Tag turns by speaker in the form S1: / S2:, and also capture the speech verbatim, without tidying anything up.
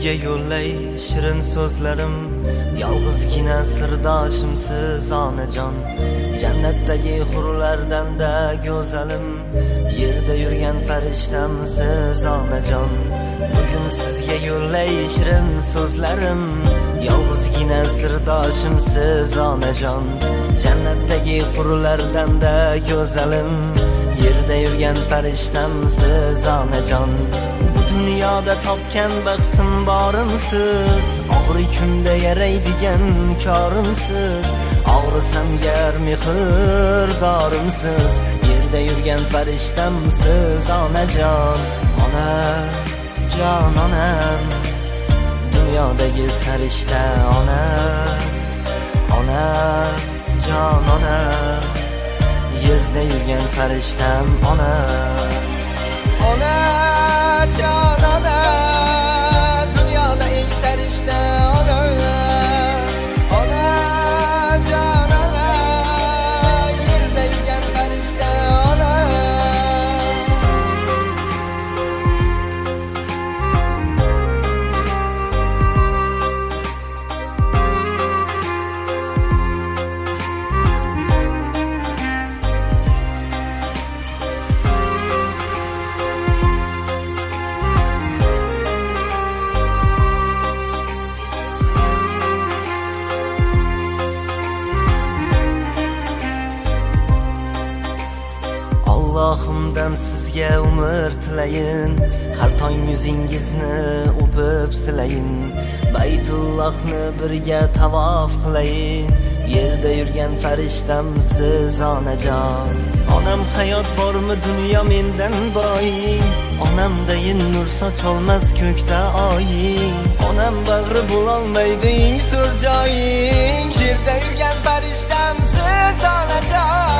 S1: sizga yo'llay shirin so'zlarim, yolg'izgina sirdoshimsiz onajon. Jannatdagi hurlardan-da go'zalim, yerda yurgan farishtamsiz onajon. Bugun sizga yo'llay shirin so'zlarim, yolg'izgina sirdoshimsiz onajon. Jannatdagi hurlardan-da go'zalim, yerda yurgan farishtamsiz onajon. Bu dunyoda topgan baxtim borimsiz, og'ir kunda yaraydigan korimsiz. Og'risam gar mehr dorimsiz, yerda yurgan farishtamsiz onajon. Ona jon onam, dunyodagi sarishta ona. Ona jon ona, yerda yurgan farishtam ona. Ona jon ona, dunyoda eng sarishta ona. Ona jon ona, yerda yurgan farishta ona. Allohimdan sizga umr tilayin, har tong yuzingizni o'pib silayin. Baytullohni birga tavof qilayin, yerda yurgan farishtamsiz onajon. Onam hayot bormi dunyo mendan boying, onamdayin nur socholmas ko'kda oying. Onam bag'ri bo'lolmaydi eng so'r joying, yerda yurgan farishtamsiz onajon.